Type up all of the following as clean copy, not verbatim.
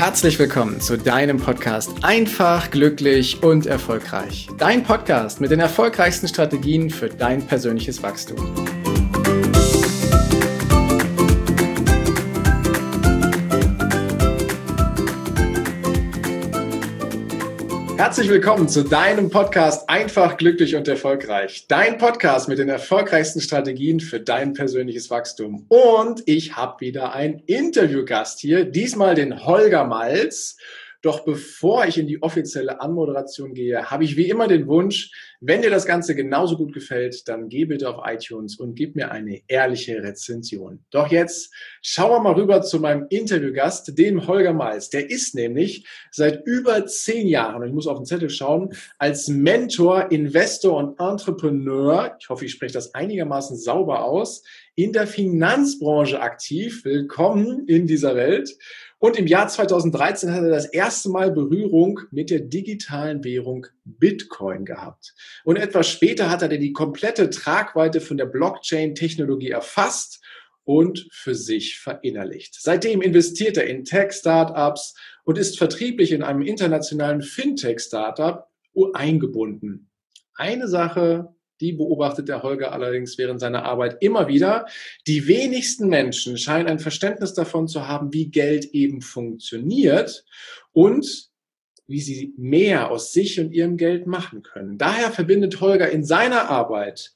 Herzlich willkommen zu deinem Podcast Einfach, glücklich und erfolgreich. Dein Podcast mit den erfolgreichsten Strategien für dein persönliches Wachstum. Herzlich willkommen zu deinem Podcast Einfach, glücklich und erfolgreich. Dein Podcast mit den erfolgreichsten Strategien für dein persönliches Wachstum. Und ich habe wieder einen Interviewgast hier, diesmal den Holger Malz. Doch bevor ich in die offizielle Anmoderation gehe, habe ich wie immer den Wunsch, wenn dir das Ganze genauso gut gefällt, dann geh bitte auf iTunes und gib mir eine ehrliche Rezension. Doch jetzt schauen wir mal rüber zu meinem Interviewgast, dem Holger Malz. Der ist nämlich seit über 10 Jahren, und ich muss auf den Zettel schauen, als Mentor, Investor und Entrepreneur, ich hoffe, ich spreche das einigermaßen sauber aus, in der Finanzbranche aktiv. Willkommen in dieser Welt. Und im Jahr 2013 hat er das erste Mal Berührung mit der digitalen Währung Bitcoin gehabt. Und etwas später hat er die komplette Tragweite von der Blockchain-Technologie erfasst und für sich verinnerlicht. Seitdem investiert er in Tech-Startups und ist vertrieblich in einem internationalen Fintech-Startup eingebunden. Eine Sache, die beobachtet der Holger allerdings während seiner Arbeit immer wieder. Die wenigsten Menschen scheinen ein Verständnis davon zu haben, wie Geld eben funktioniert und wie sie mehr aus sich und ihrem Geld machen können. Daher verbindet Holger in seiner Arbeit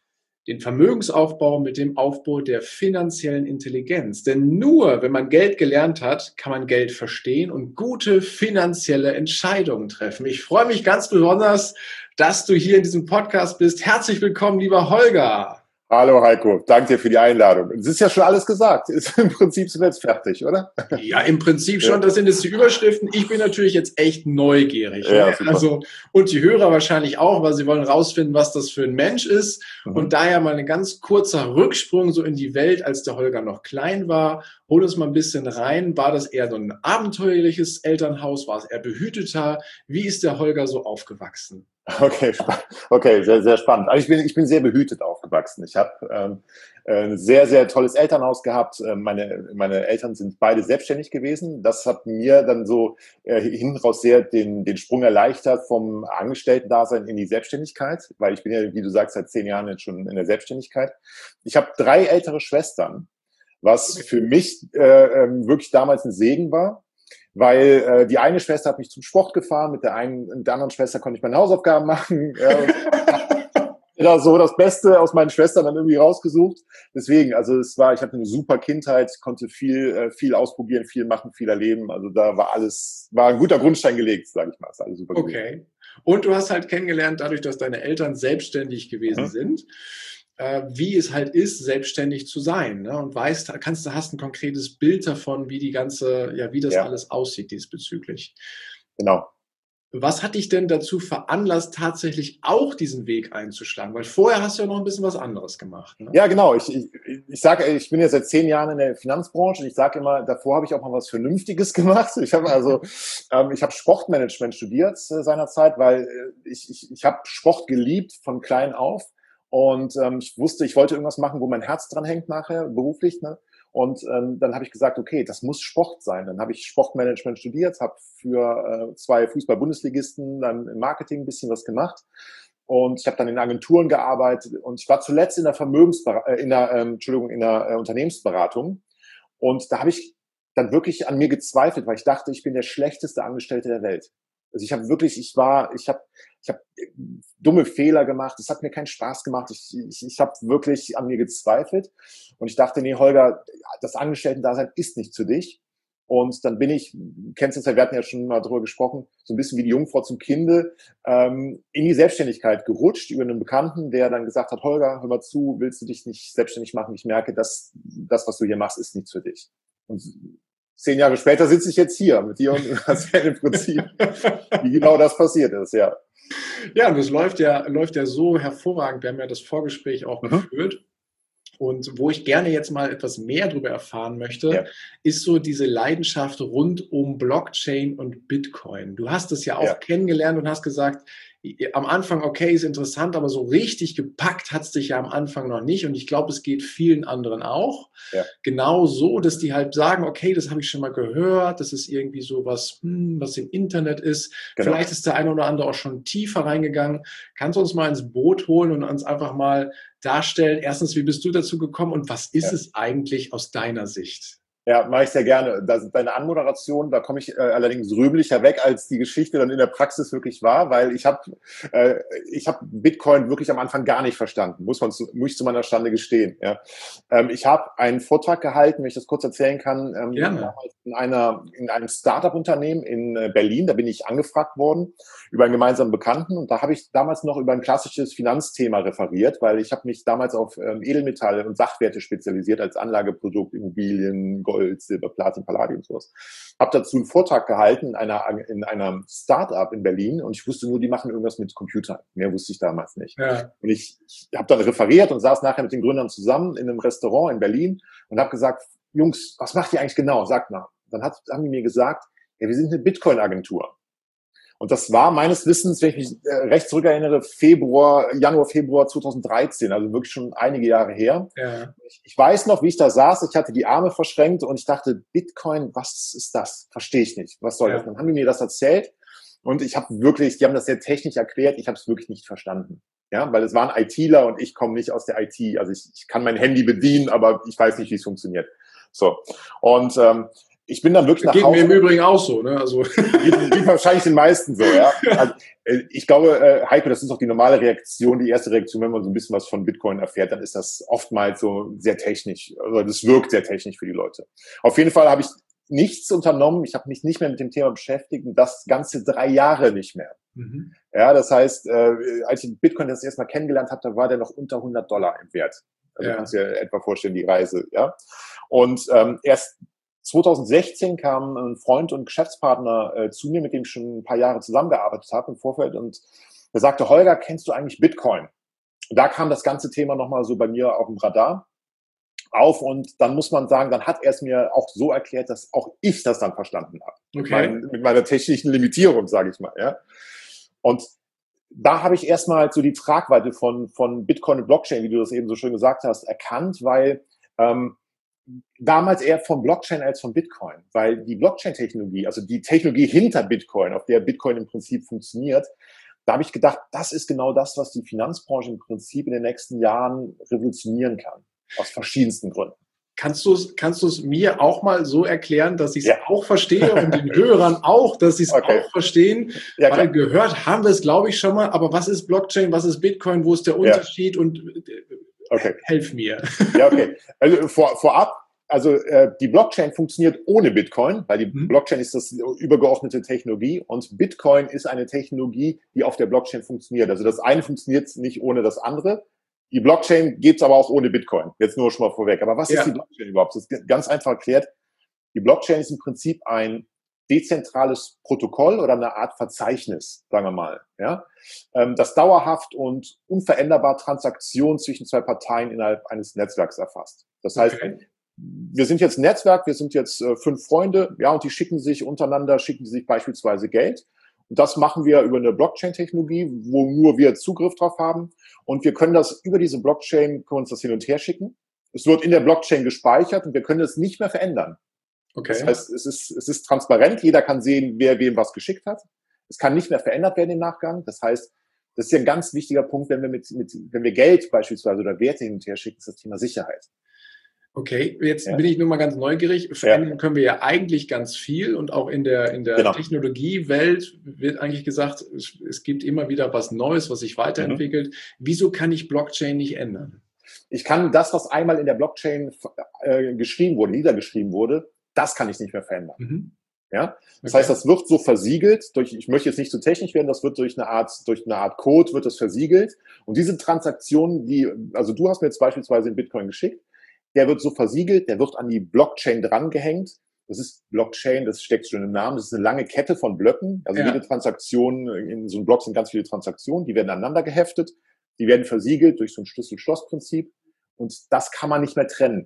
den Vermögensaufbau mit dem Aufbau der finanziellen Intelligenz. Denn nur wenn man Geld gelernt hat, kann man Geld verstehen und gute finanzielle Entscheidungen treffen. Ich freue mich ganz besonders, dass du hier in diesem Podcast bist. Herzlich willkommen, lieber Holger. Hallo Heiko, danke dir für die Einladung. Es ist ja schon alles gesagt. Im Prinzip sind wir jetzt fertig, oder? Ja, im Prinzip schon. Das sind jetzt die Überschriften. Ich bin natürlich jetzt echt neugierig. Ja, ne? Also, und die Hörer wahrscheinlich auch, weil sie wollen rausfinden, was das für ein Mensch ist. Und daher mal ein ganz kurzer Rücksprung so in die Welt, als der Holger noch klein war. Hol uns mal ein bisschen rein. War das eher so ein abenteuerliches Elternhaus? War es eher behüteter? Wie ist der Holger so aufgewachsen? Okay, sehr, sehr spannend. Also ich bin sehr behütet aufgewachsen. Ich habe ein sehr, sehr tolles Elternhaus gehabt. Meine Eltern sind beide selbstständig gewesen. Das hat mir dann so hinten raus sehr den Sprung erleichtert vom Angestellten-Dasein in die Selbstständigkeit, weil ich bin ja, wie du sagst, seit 10 Jahren jetzt schon in der Selbstständigkeit. Ich habe 3 ältere Schwestern, was für mich wirklich damals ein Segen war. Weil die eine Schwester hat mich zum Sport gefahren, mit der anderen Schwester konnte ich meine Hausaufgaben machen. Ja, so das Beste aus meinen Schwestern dann irgendwie rausgesucht. Deswegen, also ich hatte eine super Kindheit, konnte viel ausprobieren, viel machen, viel erleben. Also da war ein guter Grundstein gelegt, sage ich mal. Ist alles super okay. Gewesen. Und du hast halt kennengelernt, dadurch, dass deine Eltern selbstständig gewesen sind, wie es halt ist, selbstständig zu sein, ne? Und hast ein konkretes Bild davon, wie wie das alles aussieht diesbezüglich. Genau. Was hat dich denn dazu veranlasst, tatsächlich auch diesen Weg einzuschlagen? Weil vorher hast du ja noch ein bisschen was anderes gemacht. Ne? Ja, genau. Ich sage, ich bin ja seit 10 Jahren in der Finanzbranche und ich sage immer, davor habe ich auch mal was Vernünftiges gemacht. Ich habe Sportmanagement studiert seinerzeit, weil ich habe Sport geliebt von klein auf. Und ich wusste, ich wollte irgendwas machen, wo mein Herz dran hängt nachher, beruflich. Ne? Und dann habe ich gesagt, okay, das muss Sport sein. Dann habe ich Sportmanagement studiert, habe für 2 Fußball-Bundesligisten dann im Marketing ein bisschen was gemacht. Und ich habe dann in Agenturen gearbeitet. Und ich war zuletzt in der Unternehmensberatung. Und da habe ich dann wirklich an mir gezweifelt, weil ich dachte, ich bin der schlechteste Angestellte der Welt. Also ich habe dumme Fehler gemacht, es hat mir keinen Spaß gemacht, ich habe wirklich an mir gezweifelt und ich dachte, nee Holger, das Angestellten-Dasein ist nicht für dich. Und dann kennst du es ja, wir hatten ja schon mal drüber gesprochen, so ein bisschen wie die Jungfrau zum Kinde, in die Selbstständigkeit gerutscht über einen Bekannten, der dann gesagt hat, Holger, hör mal zu, willst du dich nicht selbstständig machen? Ich merke, dass das, was du hier machst, ist nichts für dich. Und 10 Jahre später sitze ich jetzt hier mit dir und das wäre im Prinzip, wie genau das passiert ist, ja. Ja, und das läuft ja so hervorragend. Wir haben ja das Vorgespräch auch geführt. Und wo ich gerne jetzt mal etwas mehr darüber erfahren möchte, ist so diese Leidenschaft rund um Blockchain und Bitcoin. Du hast es ja auch kennengelernt und hast gesagt, am Anfang, okay, ist interessant, aber so richtig gepackt hat es dich ja am Anfang noch nicht. Und ich glaube, es geht vielen anderen auch. Ja. Genau so, dass die halt sagen, okay, das habe ich schon mal gehört, das ist irgendwie so was, was im Internet ist. Genau. Vielleicht ist der eine oder andere auch schon tiefer reingegangen. Kannst du uns mal ins Boot holen und uns einfach mal darstellen, erstens, wie bist du dazu gekommen und was ist es eigentlich aus deiner Sicht? Ja, mache ich sehr gerne. Deine Anmoderation, da komme ich allerdings rühmlicher weg, als die Geschichte dann in der Praxis wirklich war, weil ich hab Bitcoin wirklich am Anfang gar nicht verstanden, muss ich zu meiner Schande gestehen. Ja. Ich habe einen Vortrag gehalten, wenn ich das kurz erzählen kann, damals in einem Startup-Unternehmen in Berlin. Da bin ich angefragt worden über einen gemeinsamen Bekannten und da habe ich damals noch über ein klassisches Finanzthema referiert, weil ich habe mich damals auf Edelmetalle und Sachwerte spezialisiert als Anlageprodukt, Immobilien, Gold, Silber, Platin, Palladium, sowas. Habe dazu einen Vortrag gehalten in einer Start-up in Berlin und ich wusste nur, die machen irgendwas mit Computern. Mehr wusste ich damals nicht. Ja. Und ich habe dann referiert und saß nachher mit den Gründern zusammen in einem Restaurant in Berlin und habe gesagt, Jungs, was macht ihr eigentlich genau? Sagt mal. Dann haben die mir gesagt, ja, wir sind eine Bitcoin-Agentur. Und das war meines Wissens, wenn ich mich recht zurückerinnere, Januar, Februar 2013, also wirklich schon einige Jahre her. Ja. Ich weiß noch, wie ich da saß, ich hatte die Arme verschränkt und ich dachte, Bitcoin, was ist das? Verstehe ich nicht. Was soll das? Dann haben die mir das erzählt und die haben das sehr technisch erklärt, ich habe es wirklich nicht verstanden. Ja, weil es waren ITler und ich komme nicht aus der IT. Also ich kann mein Handy bedienen, aber ich weiß nicht, wie es funktioniert. So. Und ich bin dann wirklich nach Hause. Geht mir im Übrigen auch so, ne? Also geht wahrscheinlich den meisten so, ja. Also, ich glaube, Heiko, das ist auch die normale Reaktion, die erste Reaktion, wenn man so ein bisschen was von Bitcoin erfährt, dann ist das oftmals so sehr technisch. Also das wirkt sehr technisch für die Leute. Auf jeden Fall habe ich nichts unternommen. Ich habe mich nicht mehr mit dem Thema beschäftigt und das ganze 3 Jahre nicht mehr. Mhm. Ja, das heißt, als ich Bitcoin das erste Mal kennengelernt habe, da war der noch unter $100 im Wert. Also kannst du dir etwa vorstellen, die Reise, ja. Und erst 2016 kam ein Freund und Geschäftspartner zu mir, mit dem ich schon ein paar Jahre zusammengearbeitet habe im Vorfeld und er sagte, Holger, kennst du eigentlich Bitcoin? Und da kam das ganze Thema nochmal so bei mir auf dem Radar auf und dann muss man sagen, dann hat er es mir auch so erklärt, dass auch ich das dann verstanden habe. Okay. Mit meiner technischen Limitierung, sage ich mal. Ja. Und da habe ich erstmal so die Tragweite von Bitcoin und Blockchain, wie du das eben so schön gesagt hast, erkannt, weil damals eher von Blockchain als von Bitcoin, weil die Blockchain-Technologie, also die Technologie hinter Bitcoin, auf der Bitcoin im Prinzip funktioniert, da habe ich gedacht, das ist genau das, was die Finanzbranche im Prinzip in den nächsten Jahren revolutionieren kann, aus verschiedensten Gründen. Kannst du es mir auch mal so erklären, dass ich es auch verstehe und den Hörern auch, dass sie es auch verstehen? Ja, weil gehört haben wir es, glaube ich, schon mal, aber was ist Blockchain, was ist Bitcoin, wo ist der Unterschied und helf mir. Ja, okay. Also vorab, die Blockchain funktioniert ohne Bitcoin, weil die Blockchain ist das übergeordnete Technologie und Bitcoin ist eine Technologie, die auf der Blockchain funktioniert. Also das eine funktioniert nicht ohne das andere. Die Blockchain geht's aber auch ohne Bitcoin. Jetzt nur schon mal vorweg. Aber was ist die Blockchain überhaupt? Das ist ganz einfach erklärt. Die Blockchain ist im Prinzip ein dezentrales Protokoll oder eine Art Verzeichnis, sagen wir mal, ja, das dauerhaft und unveränderbar Transaktionen zwischen 2 Parteien innerhalb eines Netzwerks erfasst. Das heißt, wir sind jetzt ein Netzwerk, wir sind jetzt 5 Freunde, ja, und die schicken sich beispielsweise Geld. Und das machen wir über eine Blockchain-Technologie, wo nur wir Zugriff drauf haben. Und wir können das über diese Blockchain, können uns das hin und her schicken. Es wird in der Blockchain gespeichert und wir können es nicht mehr verändern. Okay. Das heißt, es ist transparent, jeder kann sehen, wer wem was geschickt hat. Es kann nicht mehr verändert werden im Nachgang. Das heißt, das ist ja ein ganz wichtiger Punkt, wenn wir Geld beispielsweise oder Werte hin und her schicken, ist das Thema Sicherheit. Okay, jetzt bin ich nur mal ganz neugierig. Verändern können wir ja eigentlich ganz viel und auch in der Technologiewelt wird eigentlich gesagt, es gibt immer wieder was Neues, was sich weiterentwickelt. Wieso kann ich Blockchain nicht ändern? Ich kann das, was einmal in der Blockchain niedergeschrieben wurde, das kann ich nicht mehr verändern. Ja? Das heißt, das wird so versiegelt ich möchte jetzt nicht zu technisch werden, das wird durch eine Art Code wird das versiegelt. Und diese Transaktionen, also du hast mir jetzt beispielsweise in Bitcoin geschickt, der wird so versiegelt, der wird an die Blockchain drangehängt. Das ist Blockchain, das steckt schon im Namen, das ist eine lange Kette von Blöcken. Also jede Transaktion, in so einem Block sind ganz viele Transaktionen, die werden aneinander geheftet, die werden versiegelt durch so ein Schlüssel-Schloss-Prinzip und das kann man nicht mehr trennen.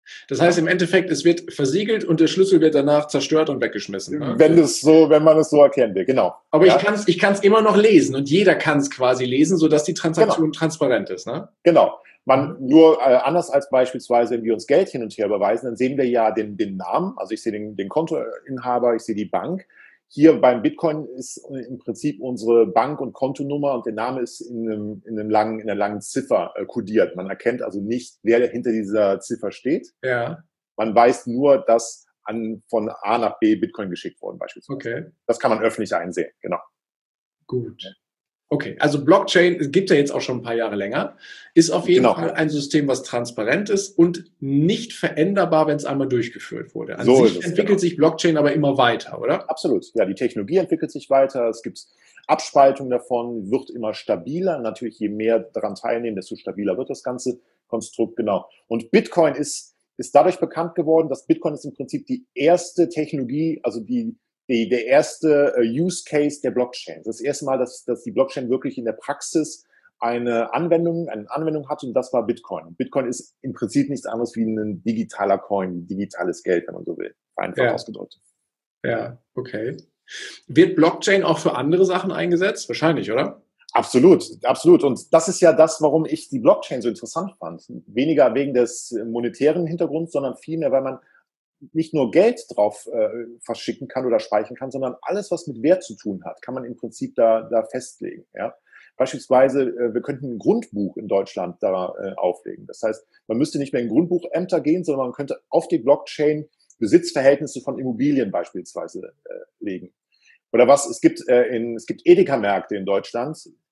Das heißt im Endeffekt, es wird versiegelt und der Schlüssel wird danach zerstört und weggeschmissen. Ne? Wenn man es so erkennen will, genau. Aber ja? ich kann's immer noch lesen und jeder kann es quasi lesen, sodass die Transaktion transparent ist. Ne? Genau. Nur anders als beispielsweise, wenn wir uns Geld hin und her überweisen, dann sehen wir ja den Namen, also ich sehe den Kontoinhaber, ich sehe die Bank. Hier beim Bitcoin ist im Prinzip unsere Bank- und Kontonummer und der Name ist in einer langen Ziffer kodiert. Man erkennt also nicht, wer hinter dieser Ziffer steht. Ja. Man weiß nur, dass von A nach B Bitcoin geschickt worden beispielsweise. Okay. Das kann man öffentlich einsehen, genau. Gut. Okay, also Blockchain gibt ja jetzt auch schon ein paar Jahre länger, ist auf jeden Fall ein System, was transparent ist und nicht veränderbar, wenn es einmal durchgeführt wurde. An sich entwickelt sich Blockchain aber immer weiter, oder? Absolut. Ja, die Technologie entwickelt sich weiter. Es gibt Abspaltungen davon, wird immer stabiler. Natürlich, je mehr daran teilnehmen, desto stabiler wird das ganze Konstrukt, genau. Und Bitcoin ist dadurch bekannt geworden, dass Bitcoin ist im Prinzip die erste Technologie, also der erste Use Case der Blockchain. Das erste Mal, dass die Blockchain wirklich in der Praxis eine Anwendung hat und das war Bitcoin. Bitcoin ist im Prinzip nichts anderes wie ein digitaler Coin, digitales Geld, wenn man so will, einfach ausgedrückt. Ja, okay. Wird Blockchain auch für andere Sachen eingesetzt? Wahrscheinlich, oder? Absolut, absolut. Und das ist ja das, warum ich die Blockchain so interessant fand. Weniger wegen des monetären Hintergrunds, sondern vielmehr, weil man nicht nur Geld drauf verschicken kann oder speichern kann, sondern alles, was mit Wert zu tun hat, kann man im Prinzip da festlegen. Ja? Beispielsweise, wir könnten ein Grundbuch in Deutschland da auflegen. Das heißt, man müsste nicht mehr in Grundbuchämter gehen, sondern man könnte auf die Blockchain Besitzverhältnisse von Immobilien beispielsweise legen. Oder es gibt Edeka-Märkte in Deutschland,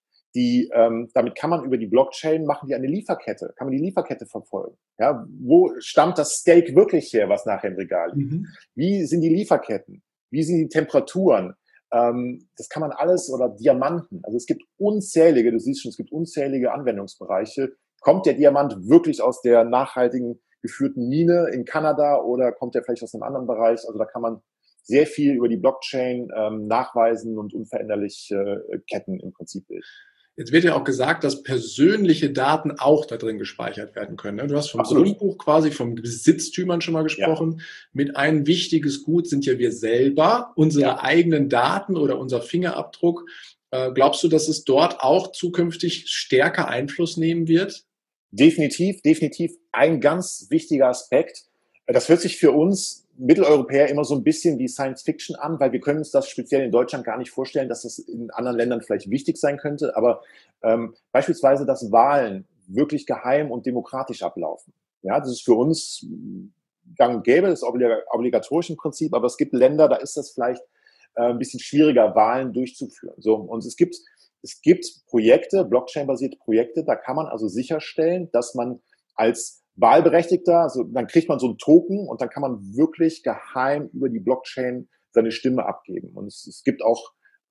damit kann man über die Blockchain kann man die Lieferkette verfolgen. Ja, wo stammt das Steak wirklich her, was nachher im Regal liegt? Wie sind die Lieferketten? Wie sind die Temperaturen? Das kann man alles, oder Diamanten. Also es gibt unzählige, du siehst schon, es gibt unzählige Anwendungsbereiche. Kommt der Diamant wirklich aus der nachhaltigen geführten Mine in Kanada oder kommt der vielleicht aus einem anderen Bereich? Also da kann man sehr viel über die Blockchain nachweisen und unveränderlich Ketten im Prinzip bilden. Jetzt wird ja auch gesagt, dass persönliche Daten auch da drin gespeichert werden können. Ne? Du hast vom Grundbuch quasi, vom Besitztümern schon mal gesprochen. Ja. Mit ein wichtiges Gut sind ja wir selber, unsere eigenen Daten oder unser Fingerabdruck. Glaubst du, dass es dort auch zukünftig stärker Einfluss nehmen wird? Definitiv ein ganz wichtiger Aspekt. Das hört sich für uns Mitteleuropäer immer so ein bisschen wie Science Fiction an, weil wir können uns das speziell in Deutschland gar nicht vorstellen, dass das in anderen Ländern vielleicht wichtig sein könnte. Aber beispielsweise, dass Wahlen wirklich geheim und demokratisch ablaufen. Ja, das ist für uns gang und gäbe, das ist obligatorisch im Prinzip, aber es gibt Länder, da ist das vielleicht ein bisschen schwieriger, Wahlen durchzuführen. So, und es gibt Projekte, Blockchain-basierte Projekte, da kann man also sicherstellen, dass man als Wahlberechtigter, also dann kriegt man so einen Token und dann kann man wirklich geheim über die Blockchain seine Stimme abgeben. Und es gibt auch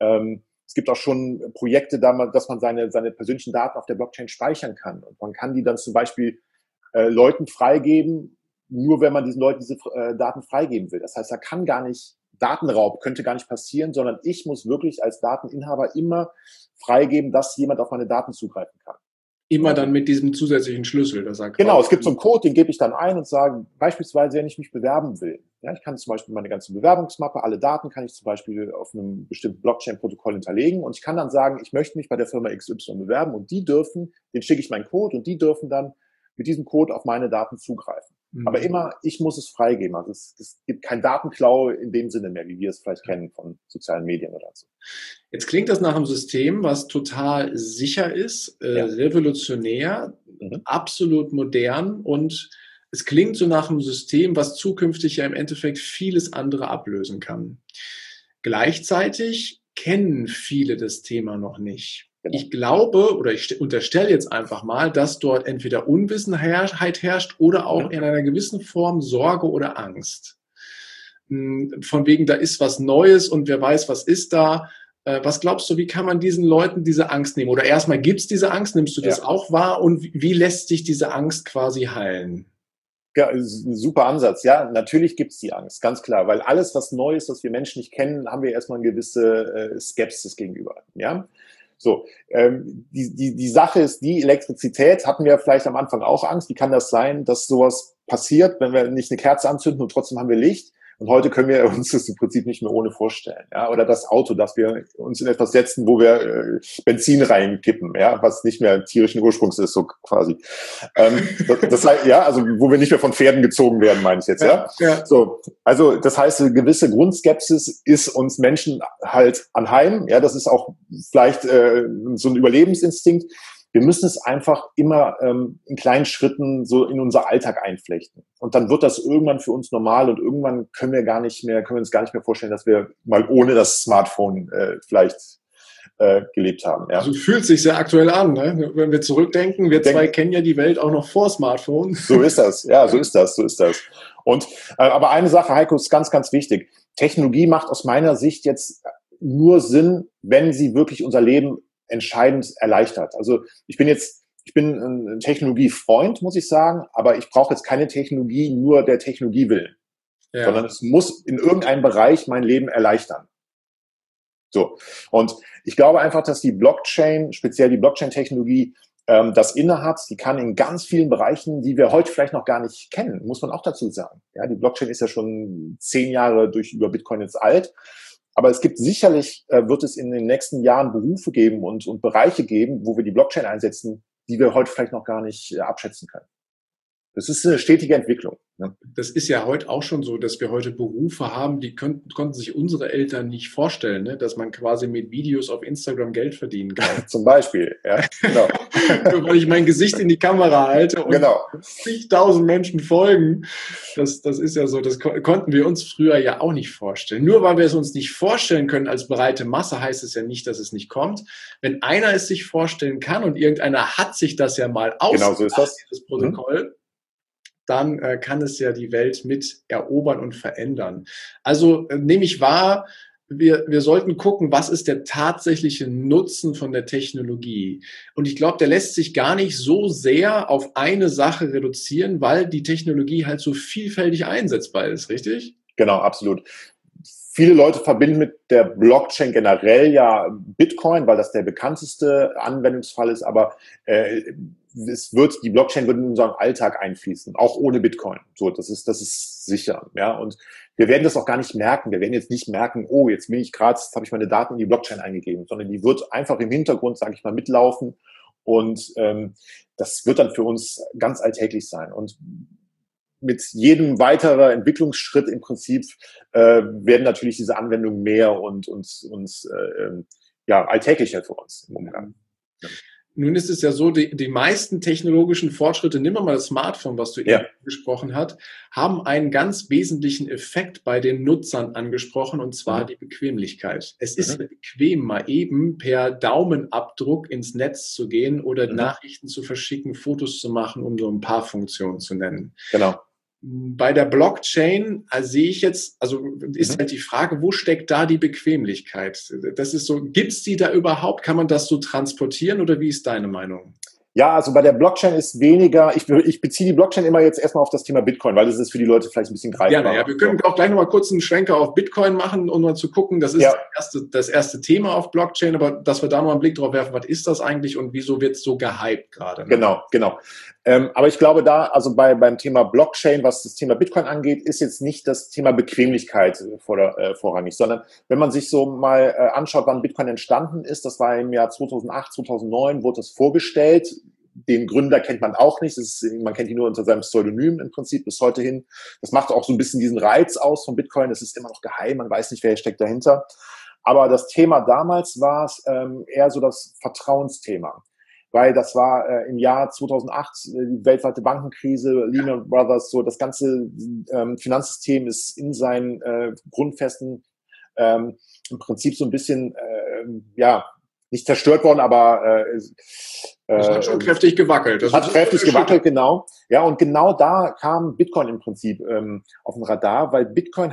schon Projekte, dass man seine persönlichen Daten auf der Blockchain speichern kann. Und man kann die dann zum Beispiel Leuten freigeben, nur wenn man diesen Leuten diese Daten freigeben will. Das heißt, Datenraub könnte gar nicht passieren, sondern ich muss wirklich als Dateninhaber immer freigeben, dass jemand auf meine Daten zugreifen kann. Immer dann mit diesem zusätzlichen Schlüssel. Genau, es gibt so einen Code, den gebe ich dann ein und sage, beispielsweise, wenn ich mich bewerben will. Ja, ich kann zum Beispiel meine ganze Bewerbungsmappe, alle Daten kann ich zum Beispiel auf einem bestimmten Blockchain-Protokoll hinterlegen und ich kann dann sagen, ich möchte mich bei der Firma XY bewerben und den schicke ich meinen Code und die dürfen dann mit diesem Code auf meine Daten zugreifen. Aber immer, ich muss es freigeben. Also es gibt kein Datenklau in dem Sinne mehr, wie wir es vielleicht kennen von sozialen Medien oder so. Jetzt klingt das nach einem System, was total sicher ist, revolutionär, absolut modern und es klingt so nach einem System, was zukünftig ja im Endeffekt vieles andere ablösen kann. Gleichzeitig kennen viele das Thema noch nicht. Genau. Ich glaube oder ich unterstelle jetzt einfach mal, dass dort entweder Unwissenheit herrscht oder auch in einer gewissen Form Sorge oder Angst. Von wegen, da ist was Neues und wer weiß, was ist da. Was glaubst du, wie kann man diesen Leuten diese Angst nehmen? Oder erstmal, gibt es diese Angst? Nimmst du das auch wahr? Und wie lässt sich diese Angst quasi heilen? Ja, ist ein super Ansatz. Ja, natürlich gibt's die Angst, ganz klar. Weil alles, was neu ist, was wir Menschen nicht kennen, haben wir erstmal eine gewisse Skepsis gegenüber. Ja. So, die Sache ist, die Elektrizität hatten wir vielleicht am Anfang auch Angst. Wie kann das sein, dass sowas passiert, wenn wir nicht eine Kerze anzünden und trotzdem haben wir Licht. Und heute können wir uns das im Prinzip nicht mehr ohne vorstellen. Ja? Oder das Auto, dass wir uns in etwas setzen, wo wir Benzin reinkippen, ja, was nicht mehr tierischen Ursprungs ist, so quasi. Das heißt, ja, also wo wir nicht mehr von Pferden gezogen werden, meine ich jetzt, ja. So, also das heißt, eine gewisse Grundskepsis ist uns Menschen halt anheim. Ja, das ist auch vielleicht so ein Überlebensinstinkt. Wir müssen es einfach immer in kleinen Schritten so in unser Alltag einflechten. Und dann wird das irgendwann für uns normal und irgendwann können wir uns gar nicht mehr vorstellen, dass wir mal ohne das Smartphone vielleicht gelebt haben. Ja. Also fühlt sich sehr aktuell an, ne? Wenn wir zurückdenken, wir zwei kennen ja die Welt auch noch vor Smartphone. So ist das, ja, so ist das. Und aber eine Sache, Heiko, ist ganz, ganz wichtig. Technologie macht aus meiner Sicht jetzt nur Sinn, wenn sie wirklich unser Leben entscheidend erleichtert. Also ich bin ein Technologiefreund, muss ich sagen, aber ich brauche jetzt keine Technologie nur der Technologie willen, sondern es muss in irgendeinem Bereich mein Leben erleichtern. So. Und ich glaube einfach, dass die Blockchain, speziell die Blockchain-Technologie, das innehat. Die kann in ganz vielen Bereichen, die wir heute vielleicht noch gar nicht kennen, muss man auch dazu sagen. Ja, die Blockchain ist ja schon 10 Jahre über Bitcoin jetzt alt. Aber es gibt sicherlich, wird es in den nächsten Jahren Berufe geben und Bereiche geben, wo wir die Blockchain einsetzen, die wir heute vielleicht noch gar nicht abschätzen können. Das ist eine stetige Entwicklung. Ne? Das ist ja heute auch schon so, dass wir heute Berufe haben, die konnten sich unsere Eltern nicht vorstellen, ne? Dass man quasi mit Videos auf Instagram Geld verdienen kann. Zum Beispiel, ja, genau. Nur weil ich mein Gesicht in die Kamera halte und zigtausend Menschen folgen. Das ist ja so, das konnten wir uns früher ja auch nicht vorstellen. Nur weil wir es uns nicht vorstellen können als breite Masse, heißt es ja nicht, dass es nicht kommt. Wenn einer es sich vorstellen kann und irgendeiner hat sich das ja mal ausgedacht, genau so ist das. Dieses Protokoll, dann kann es ja die Welt mit erobern und verändern. Also nehme ich wahr, wir sollten gucken, was ist der tatsächliche Nutzen von der Technologie. Und ich glaube, der lässt sich gar nicht so sehr auf eine Sache reduzieren, weil die Technologie halt so vielfältig einsetzbar ist, richtig? Genau, absolut. Viele Leute verbinden mit der Blockchain generell ja Bitcoin, weil das der bekannteste Anwendungsfall ist, aber die Blockchain wird in unseren Alltag einfließen, auch ohne Bitcoin. So, das ist sicher, ja. Und wir werden das auch gar nicht merken. Wir werden jetzt nicht merken, oh, jetzt habe ich meine Daten in die Blockchain eingegeben, sondern die wird einfach im Hintergrund, sage ich mal, mitlaufen und das wird dann für uns ganz alltäglich sein. Und mit jedem weiteren Entwicklungsschritt im Prinzip werden natürlich diese Anwendungen mehr und alltäglicher für uns im Umgang. Ja. Nun ist es ja so, die meisten technologischen Fortschritte, nimm mal das Smartphone, was du eben angesprochen hast, haben einen ganz wesentlichen Effekt bei den Nutzern angesprochen, und zwar die Bequemlichkeit. Es ist bequem, mal eben per Daumenabdruck ins Netz zu gehen oder Nachrichten zu verschicken, Fotos zu machen, um so ein paar Funktionen zu nennen. Genau. Bei der Blockchain sehe ich jetzt, also ist halt die Frage, wo steckt da die Bequemlichkeit? Das ist so, gibt es die da überhaupt? Kann man das so transportieren oder wie ist deine Meinung? Ja, also bei der Blockchain ist weniger, ich beziehe die Blockchain immer jetzt erstmal auf das Thema Bitcoin, weil das ist für die Leute vielleicht ein bisschen greifbar. Gerne, ja. Wir können auch gleich nochmal kurz einen Schwenker auf Bitcoin machen, um mal zu gucken, das ist das erste Thema auf Blockchain, aber dass wir da mal einen Blick drauf werfen, was ist das eigentlich und wieso wird es so gehypt gerade? Ne? Genau. Aber ich glaube also beim Thema Blockchain, was das Thema Bitcoin angeht, ist jetzt nicht das Thema Bequemlichkeit vorrangig, sondern wenn man sich so mal anschaut, wann Bitcoin entstanden ist, das war im Jahr 2008, 2009, wurde es vorgestellt. Den Gründer kennt man auch nicht. Man kennt ihn nur unter seinem Pseudonym im Prinzip bis heute hin. Das macht auch so ein bisschen diesen Reiz aus von Bitcoin. Es ist immer noch geheim. Man weiß nicht, wer steckt dahinter. Aber das Thema damals war es eher so das Vertrauensthema. Weil das war im Jahr 2008 die weltweite Bankenkrise, Lehman Brothers, so das ganze Finanzsystem ist in seinen Grundfesten im Prinzip so ein bisschen, nicht zerstört worden, aber das hat schon kräftig gewackelt. Das hat kräftig gewackelt, genau. Ja, und genau da kam Bitcoin im Prinzip auf den Radar, weil Bitcoin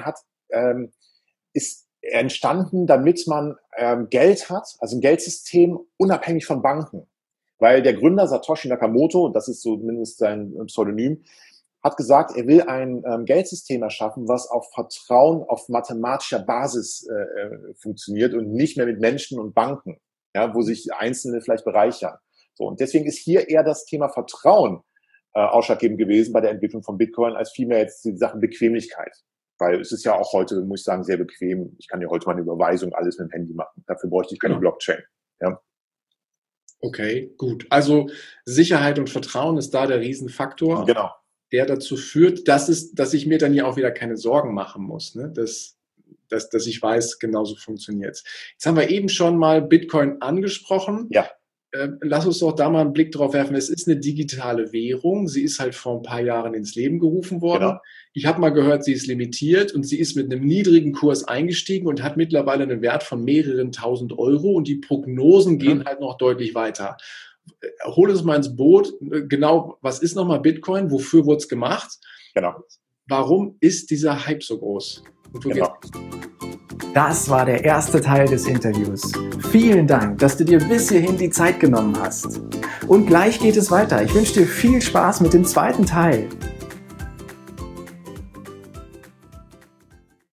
ist entstanden, damit man Geld hat, also ein Geldsystem unabhängig von Banken. Weil der Gründer Satoshi Nakamoto, das ist zumindest sein Pseudonym, hat gesagt, er will ein Geldsystem erschaffen, was auf Vertrauen auf mathematischer Basis funktioniert und nicht mehr mit Menschen und Banken, ja, wo sich Einzelne vielleicht bereichern. So, und deswegen ist hier eher das Thema Vertrauen ausschlaggebend gewesen bei der Entwicklung von Bitcoin, als vielmehr jetzt die Sache Bequemlichkeit. Weil es ist ja auch heute, muss ich sagen, sehr bequem. Ich kann ja heute meine Überweisung alles mit dem Handy machen. Dafür bräuchte ich keine Blockchain. Ja. Okay, gut. Also Sicherheit und Vertrauen ist da der Riesenfaktor, Genau. der dazu führt, dass ich mir dann ja auch wieder keine Sorgen machen muss, ne? Dass ich weiß, genauso funktioniert es. Jetzt haben wir eben schon mal Bitcoin angesprochen. Ja. Lass uns doch da mal einen Blick drauf werfen. Es ist eine digitale Währung. Sie ist halt vor ein paar Jahren ins Leben gerufen worden. Genau. Ich habe mal gehört, sie ist limitiert und sie ist mit einem niedrigen Kurs eingestiegen und hat mittlerweile einen Wert von mehreren tausend Euro und die Prognosen gehen halt noch deutlich weiter. Hol uns mal ins Boot. Genau, was ist nochmal Bitcoin? Wofür wurde es gemacht? Genau. Warum ist dieser Hype so groß? Und wo geht's? Das war der erste Teil des Interviews. Vielen Dank, dass du dir bis hierhin die Zeit genommen hast. Und gleich geht es weiter. Ich wünsche dir viel Spaß mit dem zweiten Teil.